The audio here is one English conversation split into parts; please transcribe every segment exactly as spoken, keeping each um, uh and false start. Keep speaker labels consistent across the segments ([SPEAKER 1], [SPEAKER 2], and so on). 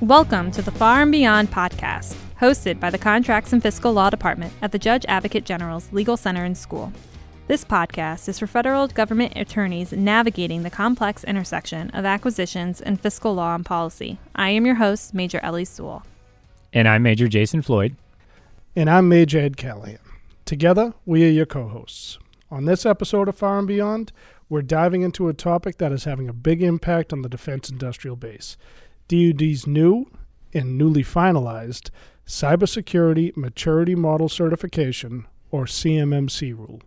[SPEAKER 1] Welcome to the Far and Beyond podcast, hosted by the Contracts and Fiscal Law Department at the Judge Advocate General's Legal Center and School. This podcast is for federal government attorneys navigating the complex intersection of acquisitions and fiscal law and policy. I am your host, Major Ellie Sewell.
[SPEAKER 2] And I'm Major Jason Floyd.
[SPEAKER 3] And I'm Major Ed Callahan. Together, we are your co-hosts. On this episode of Far and Beyond, we're diving into a topic that is having a big impact on the defense industrial base. D O D's new and newly finalized Cybersecurity Maturity Model Certification, or C M M C rule.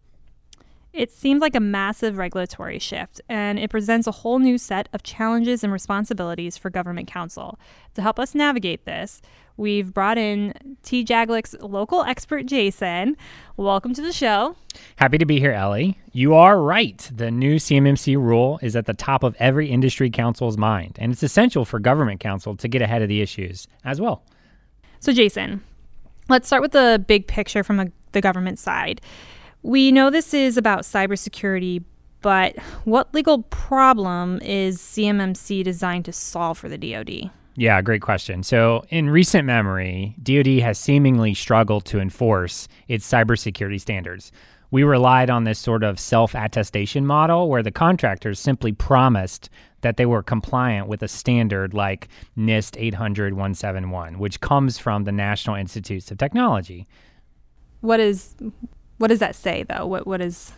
[SPEAKER 1] It seems like a massive regulatory shift, and it presents a whole new set of challenges and responsibilities for government counsel. To help us navigate this, we've brought in T J A G L C's local expert, Jason. Welcome to the show.
[SPEAKER 2] Happy to be here, Ellie. You are right. The new C M M C rule is at the top of every industry counsel's mind, and it's essential for government counsel to get ahead of the issues as well.
[SPEAKER 1] So, Jason, let's start with the big picture from a, the government side. We know this is about cybersecurity, but what legal problem is C M M C designed to solve for the D O D?
[SPEAKER 2] Yeah, great question. So in recent memory, D O D has seemingly struggled to enforce its cybersecurity standards. We relied on this sort of self-attestation model where the contractors simply promised that they were compliant with a standard like NIST eight hundred dash one seventy-one, which comes from the National Institutes of Technology.
[SPEAKER 1] What is... What does that say, though? What What is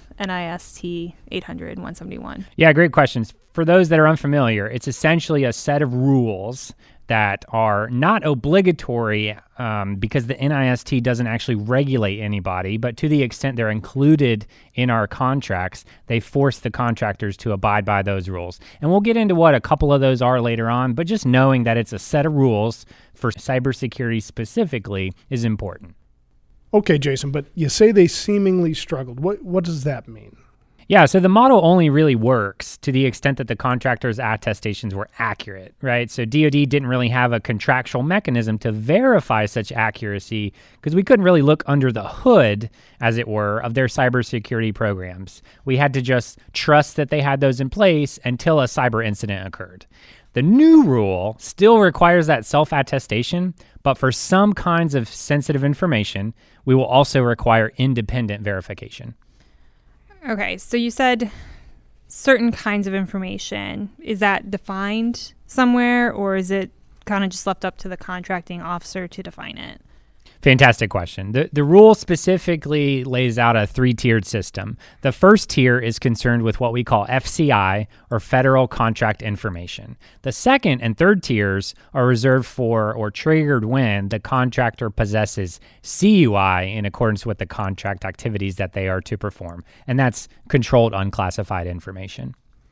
[SPEAKER 1] NIST eight hundred dash one seventy-one?
[SPEAKER 2] Yeah, great questions. For those that are unfamiliar, it's essentially a set of rules that are not obligatory um, because the NIST doesn't actually regulate anybody, but to the extent they're included in our contracts, they force the contractors to abide by those rules. And we'll get into what a couple of those are later on, but just knowing that it's a set of rules for cybersecurity specifically is important.
[SPEAKER 3] Okay, Jason, but you say they seemingly struggled. What what does that mean?
[SPEAKER 2] Yeah, so the model only really works to the extent that the contractors' attestations were accurate, right? So D O D didn't really have a contractual mechanism to verify such accuracy because we couldn't really look under the hood, as it were, of their cybersecurity programs. We had to just trust that they had those in place until a cyber incident occurred. The new rule still requires that self-attestation, but for some kinds of sensitive information, we will also require independent verification.
[SPEAKER 1] Okay, so you said certain kinds of information. Is that defined somewhere, or is it kind of just left up to the contracting officer to define it?
[SPEAKER 2] Fantastic question. The the rule specifically lays out a three-tiered system. The first tier is concerned with what we call F C I, or Federal Contract Information. The second and third tiers are reserved for or triggered when the contractor possesses C U I in accordance with the contract activities that they are to perform, and that's controlled unclassified information.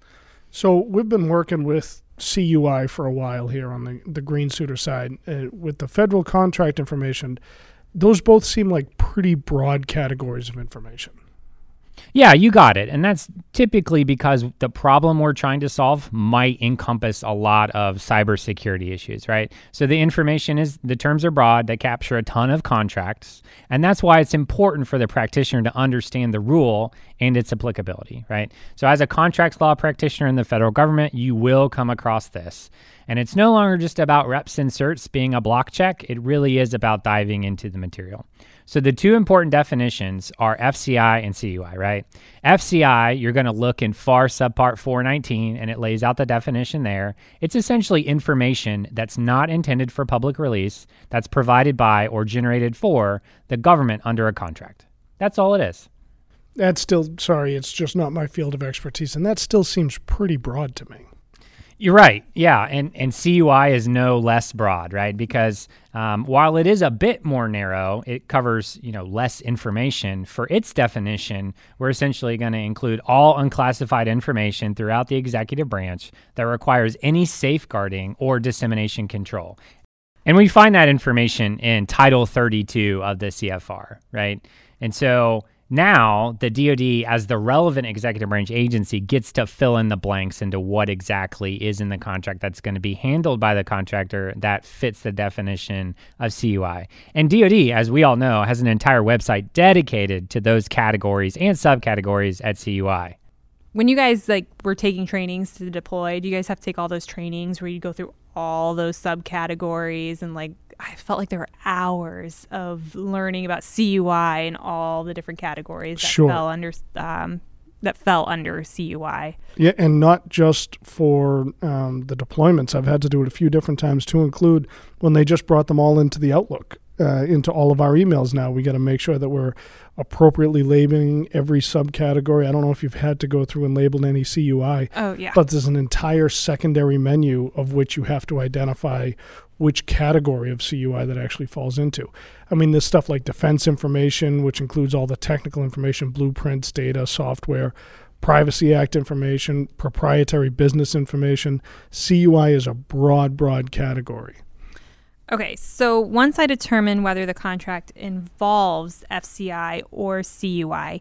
[SPEAKER 3] So we've been working with C U I for a while here on the, the green suitor side. Uh, with the federal contract information, those both seem like pretty broad categories of information.
[SPEAKER 2] Yeah, you got it. And that's typically because the problem we're trying to solve might encompass a lot of cybersecurity issues, right? So the information is, the terms are broad, they capture a ton of contracts, and that's why it's important for the practitioner to understand the rule and its applicability, right? So as a contracts law practitioner in the federal government, you will come across this. And it's no longer just about reps and certs being a block check, it really is about diving into the material. So the two important definitions are F C I and C U I, right? F C I, you're going to look in F A R subpart four nineteen, and it lays out the definition there. It's essentially information that's not intended for public release, that's provided by or generated for the government under a contract. That's all it is.
[SPEAKER 3] That's still, sorry, it's just not my field of expertise, and that still seems pretty broad to me.
[SPEAKER 2] You're right. Yeah. And, and C U I is no less broad, right? Because um, while it is a bit more narrow, it covers, you know, less information. For its definition, we're essentially going to include all unclassified information throughout the executive branch that requires any safeguarding or dissemination control. And we find that information in Title thirty-two of the C F R, right? And so now, the D O D, as the relevant executive branch agency, gets to fill in the blanks into what exactly is in the contract that's going to be handled by the contractor that fits the definition of C U I. And D O D, as we all know, has an entire website dedicated to those categories and subcategories at C U I.
[SPEAKER 1] When you guys like were taking trainings to deploy, do you guys have to take all those trainings where you go through all those subcategories, and like I felt like there were hours of learning about C U I and all the different categories that
[SPEAKER 3] Sure.
[SPEAKER 1] fell under um, that fell under C U I.
[SPEAKER 3] Yeah, and not just for um, the deployments. I've had to do it a few different times to include when they just brought them all into the Outlook, uh, into all of our emails now. We got to make sure that we're appropriately labeling every subcategory. I don't know if you've had to go through and label any C U I,
[SPEAKER 1] Oh, yeah.
[SPEAKER 3] but there's an entire secondary menu of which you have to identify which category of C U I that actually falls into. I mean, there's stuff like defense information, which includes all the technical information, blueprints, data, software, Privacy Act information, proprietary business information. C U I is a broad, broad category.
[SPEAKER 1] Okay, so once I determine whether the contract involves F C I or C U I,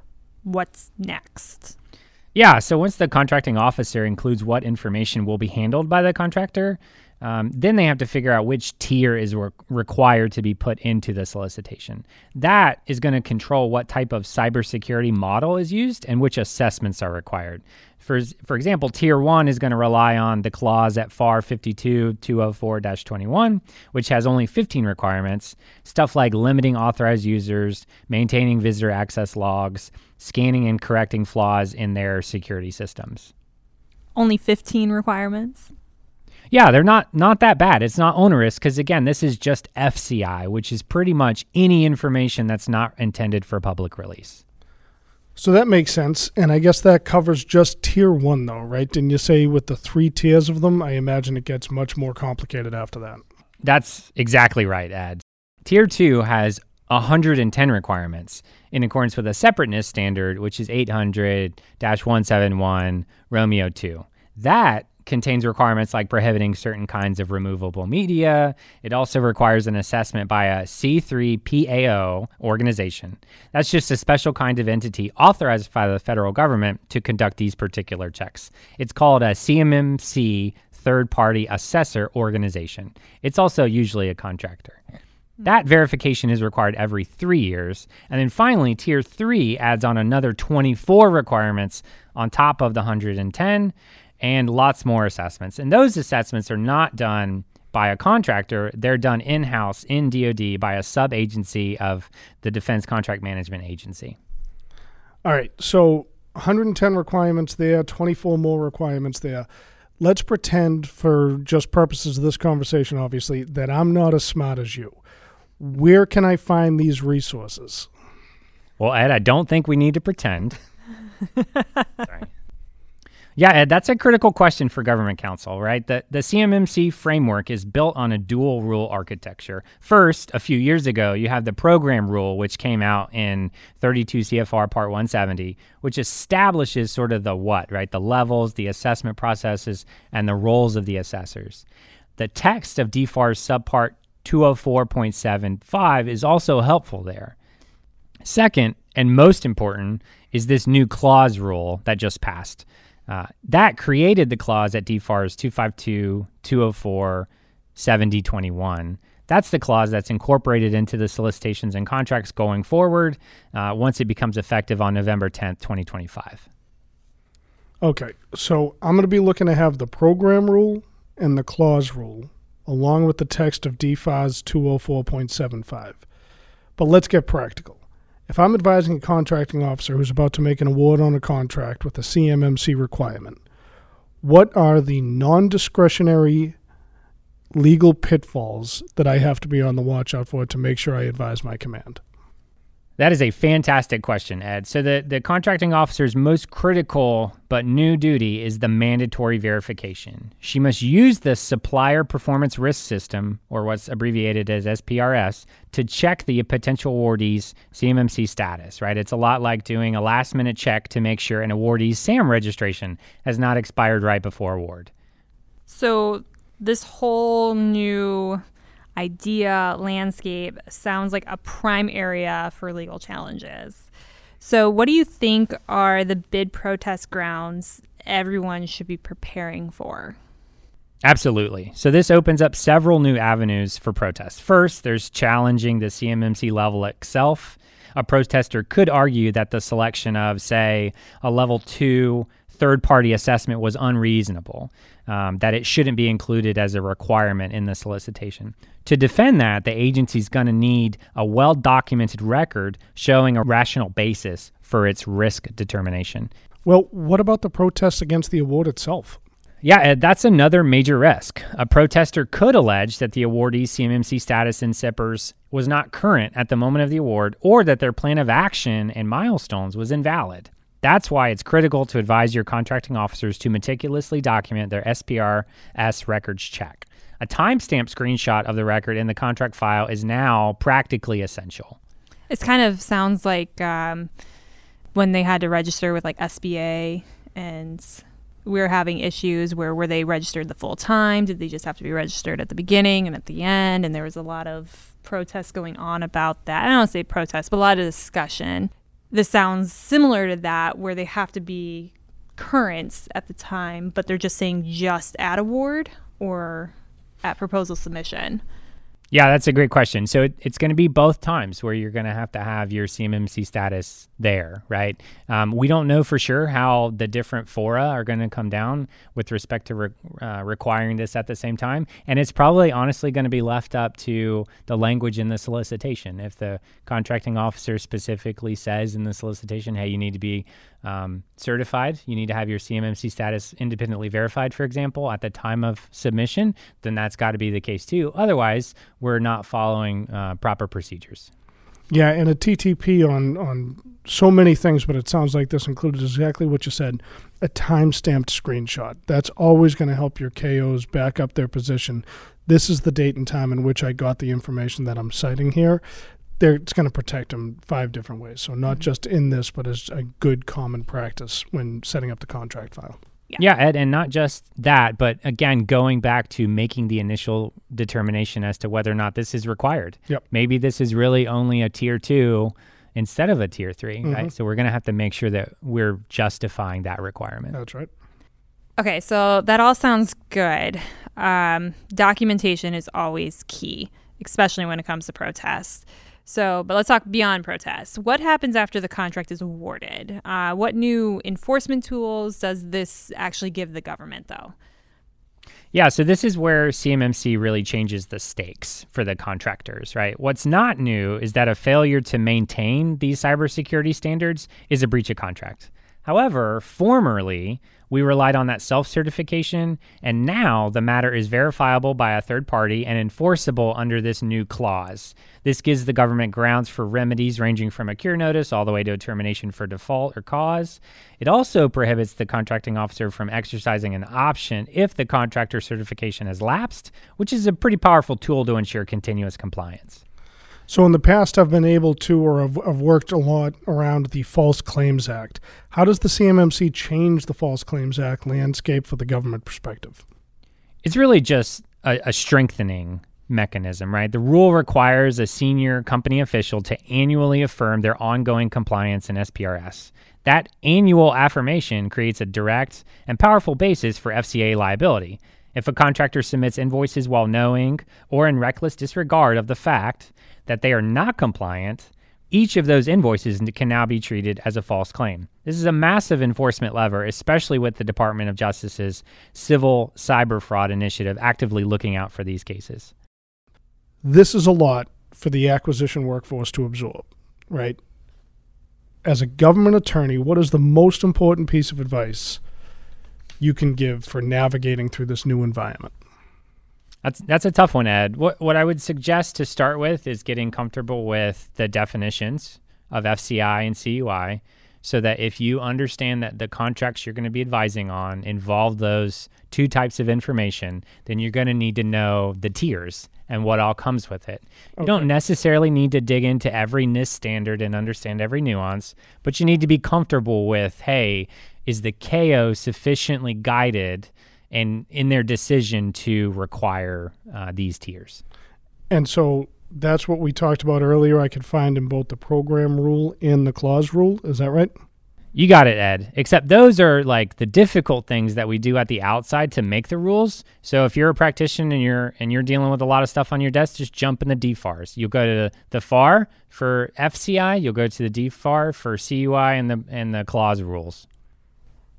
[SPEAKER 1] what's next?
[SPEAKER 2] Yeah, so once the contracting officer includes what information will be handled by the contractor, um, then they have to figure out which tier is re- required to be put into the solicitation. That is going to control what type of cybersecurity model is used and which assessments are required. For, for example, Tier one is going to rely on the clause at F A R fifty-two dash two oh four dash twenty-one, which has only fifteen requirements, stuff like limiting authorized users, maintaining visitor access logs, scanning and correcting flaws in their security systems.
[SPEAKER 1] Only fifteen requirements?
[SPEAKER 2] Yeah, they're not not that bad. It's not onerous because, again, this is just F C I, which is pretty much any information that's not intended for public release.
[SPEAKER 3] So that makes sense, and I guess that covers just Tier one, though, right? Didn't you say with the three tiers of them? I imagine it gets much more complicated after that.
[SPEAKER 2] That's exactly right, Ed. Tier two has one hundred ten requirements in accordance with a separateness standard, which is eight hundred dash one seventy-one Romeo two. That contains requirements like prohibiting certain kinds of removable media. It also requires an assessment by a C three P A O organization. That's just a special kind of entity authorized by the federal government to conduct these particular checks. It's called a C M M C third-party assessor organization. It's also usually a contractor. That verification is required every three years. And then finally, Tier three adds on another twenty-four requirements on top of the one hundred ten, and lots more assessments. And those assessments are not done by a contractor. They're done in-house in D O D by a sub-agency of the Defense Contract Management Agency.
[SPEAKER 3] All right, so one hundred ten requirements there, twenty-four more requirements there. Let's pretend, for just purposes of this conversation, obviously, that I'm not as smart as you. Where can I find these resources?
[SPEAKER 2] Well, Ed, I don't think we need to pretend. Sorry. Yeah, Ed, that's a critical question for government counsel, right? The, the C M M C framework is built on a dual rule architecture. First, a few years ago, you have the program rule, which came out in thirty-two C F R Part one seventy, which establishes sort of the what, right? The levels, the assessment processes, and the roles of the assessors. The text of D F A R's subpart two oh four point seven five is also helpful there. Second, and most important, is this new clause rule that just passed. Uh, that created the clause at D F A R's two fifty-two, two oh four, seventy twenty-one. That's the clause that's incorporated into the solicitations and contracts going forward uh, once it becomes effective on November tenth, twenty twenty-five.
[SPEAKER 3] Okay, so I'm going to be looking to have the program rule and the clause rule along with the text of D F A R's two oh four point seven five. But let's get practical. If I'm advising a contracting officer who's about to make an award on a contract with a C M M C requirement, what are the non-discretionary legal pitfalls that I have to be on the watch out for to make sure I advise my command?
[SPEAKER 2] That is a fantastic question, Ed. So the, the contracting officer's most critical but new duty is the mandatory verification. She must use the Supplier Performance Risk System, or what's abbreviated as S P R S, to check the potential awardee's C M M C status, right? It's a lot like doing a last-minute check to make sure an awardee's S A M registration has not expired right before award.
[SPEAKER 1] So this whole new idea landscape sounds like a prime area for legal challenges. So what do you think are the bid protest grounds everyone should be preparing for?
[SPEAKER 2] Absolutely. So this opens up several new avenues for protest. First, there's challenging the C M M C level itself. A protester could argue that the selection of, say, a level two third-party assessment was unreasonable, um, that it shouldn't be included as a requirement in the solicitation. To defend that, the agency's going to need a well-documented record showing a rational basis for its risk determination.
[SPEAKER 3] Well, what about the protests against the award itself?
[SPEAKER 2] Yeah, Ed, that's another major risk. A protester could allege that the awardee's C M M C status in S I P R S was not current at the moment of the award, or that their plan of action and milestones was invalid. That's why it's critical to advise your contracting officers to meticulously document their S P R S records check. A timestamp screenshot of the record in the contract file is now practically essential.
[SPEAKER 1] It kind of sounds like um, when they had to register with like S B A, and we were having issues where were they registered the full time? Did they just have to be registered at the beginning and at the end? And there was a lot of protests going on about that. I don't want to say protests, but a lot of discussion. This sounds similar to that, where they have to be current at the time, but they're just saying just at award or at proposal submission.
[SPEAKER 2] Yeah, that's a great question. So it, it's going to be both times where you're going to have to have your C M M C status there, right? Um, we don't know for sure how the different fora are going to come down with respect to re- uh, requiring this at the same time. And it's probably honestly going to be left up to the language in the solicitation. If the contracting officer specifically says in the solicitation, hey, you need to be um, certified, you need to have your C M M C status independently verified, for example, at the time of submission, then that's got to be the case too. Otherwise, we're not following uh, proper procedures.
[SPEAKER 3] Yeah, and a T T P on, on so many things, but it sounds like this included exactly what you said, a time-stamped screenshot. That's always going to help your K Os back up their position. This is the date and time in which I got the information that I'm citing here. They're, it's going to protect them five different ways. So not mm-hmm. just in this, but as a good common practice when setting up the contract file.
[SPEAKER 2] Yeah. yeah, Ed, and not just that, but again, going back to making the initial determination as to whether or not this is required.
[SPEAKER 3] Yep.
[SPEAKER 2] Maybe this is really only a tier two instead of a tier three, mm-hmm. right? So we're going to have to make sure that we're justifying that requirement.
[SPEAKER 3] That's right.
[SPEAKER 1] Okay, so that all sounds good. Um, documentation is always key, especially when it comes to protests. So, but let's talk beyond protests. What happens after the contract is awarded? Uh, what new enforcement tools does this actually give the government, though?
[SPEAKER 2] Yeah, so this is where C M M C really changes the stakes for the contractors, right? What's not new is that a failure to maintain these cybersecurity standards is a breach of contract. However, formerly, we relied on that self-certification, and now the matter is verifiable by a third party and enforceable under this new clause. This gives the government grounds for remedies ranging from a cure notice all the way to a termination for default or cause. It also prohibits the contracting officer from exercising an option if the contractor certification has lapsed, which is a pretty powerful tool to ensure continuous compliance.
[SPEAKER 3] So in the past, I've been able to, or I've, I've worked a lot around the False Claims Act. How does the C M M C change the False Claims Act landscape for the government perspective?
[SPEAKER 2] It's really just a, a strengthening mechanism, right? The rule requires a senior company official to annually affirm their ongoing compliance in S P R S. That annual affirmation creates a direct and powerful basis for F C A liability. If a contractor submits invoices while knowing or in reckless disregard of the fact that they are not compliant, each of those invoices can now be treated as a false claim. This is a massive enforcement lever, especially with the Department of Justice's Civil Cyber Fraud Initiative actively looking out for these cases.
[SPEAKER 3] This is a lot for the acquisition workforce to absorb, right? As a government attorney, what is the most important piece of advice you can give for navigating through this new environment?
[SPEAKER 2] That's that's a tough one, Ed. What what I would suggest to start with is getting comfortable with the definitions of F C I and C U I, so that if you understand that the contracts you're going to be advising on involve those two types of information, then you're going to need to know the tiers and what all comes with it. You okay. don't necessarily need to dig into every NIST standard and understand every nuance, but you need to be comfortable with, hey, is the K O sufficiently guided and in their decision to require uh, these tiers?
[SPEAKER 3] And so that's what we talked about earlier. I could find in both the program rule and the clause rule. Is that right?
[SPEAKER 2] You got it, Ed. Except those are like the difficult things that we do at the outside to make the rules. So if you're a practitioner and you're and you're dealing with a lot of stuff on your desk, just jump in the D F A Rs. You'll go to the F A R for F C I. You'll go to the D F A R for C U I and the and the clause rules.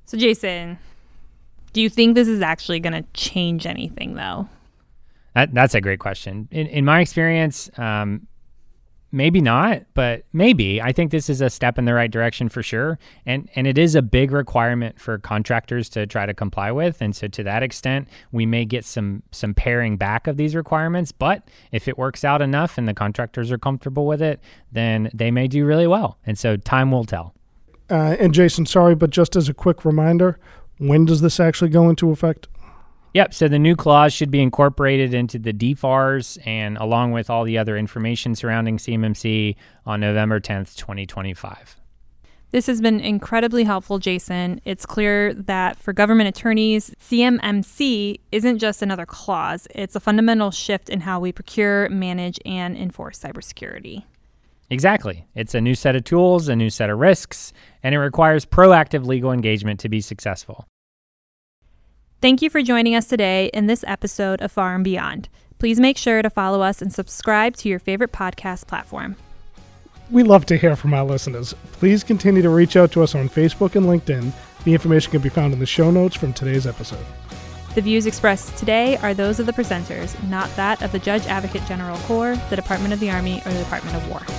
[SPEAKER 1] So, Jason, do you think this is actually going to change anything, though?
[SPEAKER 2] That, that's a great question. In, in my experience, um, maybe not, but maybe. I think this is a step in the right direction for sure. And and it is a big requirement for contractors to try to comply with. And so to that extent, we may get some some paring back of these requirements. But if it works out enough and the contractors are comfortable with it, then they may do really well. And so time will tell.
[SPEAKER 3] Uh, and Jason, sorry, but just as a quick reminder, when does this actually go into effect?
[SPEAKER 2] Yep, so the new clause should be incorporated into the D FARs and along with all the other information surrounding C M M C on November tenth, twenty twenty-five.
[SPEAKER 1] This has been incredibly helpful, Jason. It's clear that for government attorneys, C M M C isn't just another clause. It's a fundamental shift in how we procure, manage, and enforce cybersecurity.
[SPEAKER 2] Exactly. It's a new set of tools, a new set of risks, and it requires proactive legal engagement to be successful.
[SPEAKER 1] Thank you for joining us today in this episode of Far and Beyond. Please make sure to follow us and subscribe to your favorite podcast platform.
[SPEAKER 3] We love to hear from our listeners. Please continue to reach out to us on Facebook and LinkedIn. The information can be found in the show notes from today's episode.
[SPEAKER 1] The views expressed today are those of the presenters, not that of the Judge Advocate General Corps, the Department of the Army, or the Department of War.